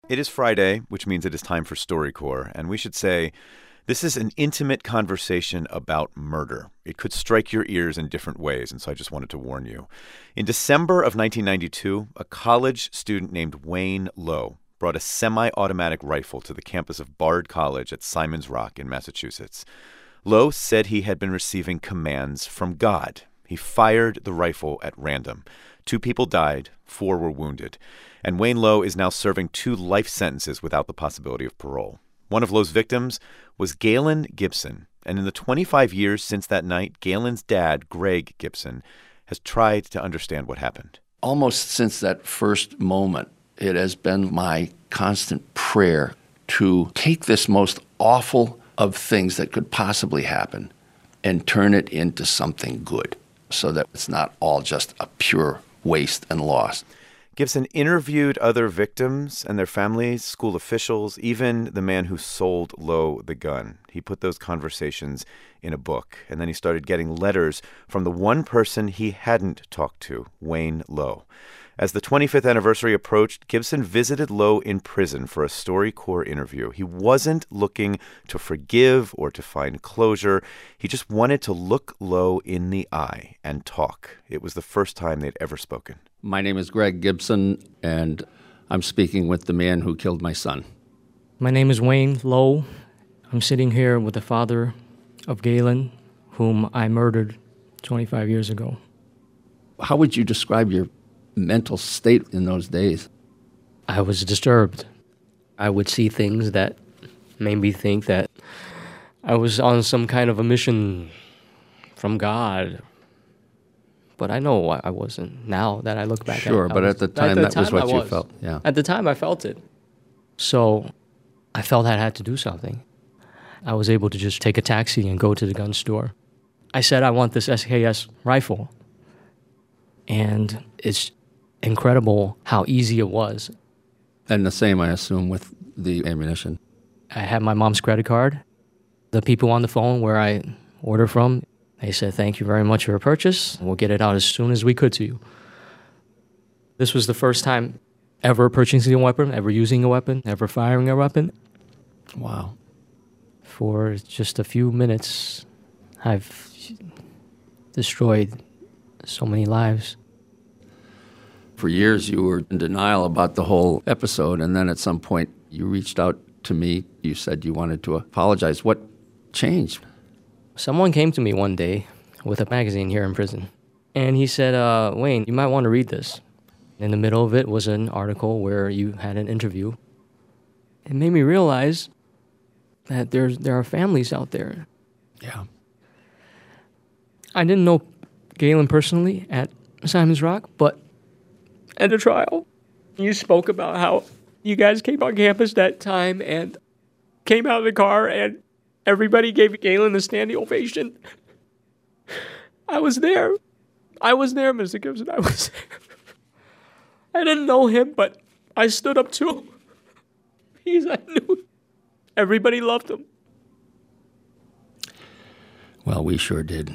It is Friday, which means it is time for StoryCorps, and we should say this is an intimate conversation about murder. It could strike your ears in different ways, and so I just wanted to warn you. In December of 1992, a college student named Wayne Lowe brought a semi-automatic rifle to the campus of Bard College at Simon's Rock in Massachusetts. Lowe said he had been receiving commands from God. He fired the rifle at random. 2 people died, 4 were wounded. And Wayne Lowe is now serving 2 life sentences without the possibility of parole. One of Lowe's victims was Galen Gibson. And in the 25 years since that night, Galen's dad, Greg Gibson, has tried to understand what happened. Almost since that first moment, it has been my constant prayer to take this most awful of things that could possibly happen and turn it into something good so that it's not all just a pure waste and loss. Gibson interviewed other victims and their families, school officials, even the man who sold Lowe the gun. He put those conversations in a book, and then he started getting letters from the one person he hadn't talked to, Wayne Lowe. As the 25th anniversary approached, Gibson visited Lowe in prison for a StoryCorps interview. He wasn't looking to forgive or to find closure. He just wanted to look Lowe in the eye and talk. It was the first time they'd ever spoken. My name is Greg Gibson, and I'm speaking with the man who killed my son. My name is Wayne Lowe. I'm sitting here with the father of Galen, whom I murdered 25 years ago. How would you describe your mental state in those days? I was disturbed. I would see things that made me think that I was on some kind of a mission from God. But I know I wasn't now that I look back at it. Sure, but at the time, that was what you felt. Yeah. At the time, I felt it. So I felt I had to do something. I was able to just take a taxi and go to the gun store. I said, I want this SKS rifle. And it's incredible how easy it was. And the same, I assume, with the ammunition. I had my mom's credit card. The people on the phone where I order from, they said, thank you very much for your purchase. We'll get it out as soon as we could to you. This was the first time ever purchasing a weapon, ever using a weapon, ever firing a weapon. Wow. For just a few minutes, I've destroyed so many lives. For years, you were in denial about the whole episode, and then at some point, you reached out to me. You said you wanted to apologize. What changed? Someone came to me one day with a magazine here in prison, and he said, Wayne, you might want to read this. In the middle of it was an article where you had an interview. It made me realize that there are families out there. Yeah. I didn't know Galen personally at Simon's Rock, but at the trial, you spoke about how you guys came on campus that time and came out of the car and everybody gave Galen a standing ovation. I was there. Mr. Gibson. I was there. I didn't know him, but I stood up to him because I knew everybody loved him. Well, we sure did.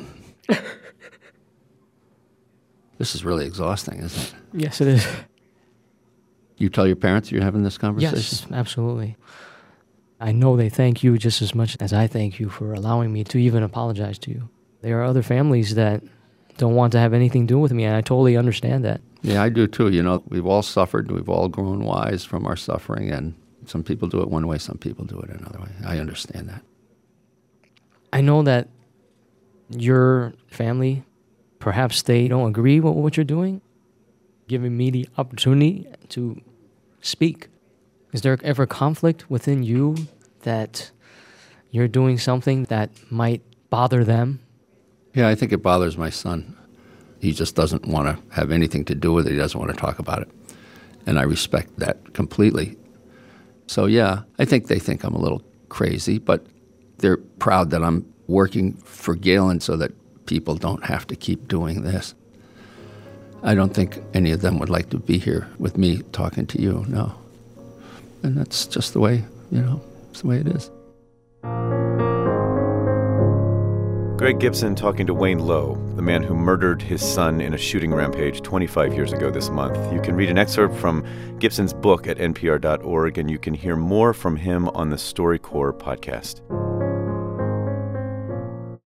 This is really exhausting, isn't it? Yes, it is. You tell your parents you're having this conversation? Yes, absolutely. I know they thank you just as much as I thank you for allowing me to even apologize to you. There are other families that don't want to have anything to do with me, and I totally understand that. Yeah, I do too. You know, we've all suffered. We've all grown wise from our suffering, and some people do it one way, some people do it another way. I understand that. I know that your family, perhaps they don't agree with what you're doing, giving me the opportunity to speak. Is there ever conflict within you that you're doing something that might bother them? Yeah, I think it bothers my son. He just doesn't want to have anything to do with it. He doesn't want to talk about it. And I respect that completely. So, yeah, I think they think I'm a little crazy, but they're proud that I'm working for Galen so that people don't have to keep doing this. I don't think any of them would like to be here with me talking to you, no. And that's just the way, it's the way it is. Greg Gibson talking to Wayne Lowe, the man who murdered his son in a shooting rampage 25 years ago this month. You can read an excerpt from Gibson's book at npr.org, and you can hear more from him on the StoryCorps podcast.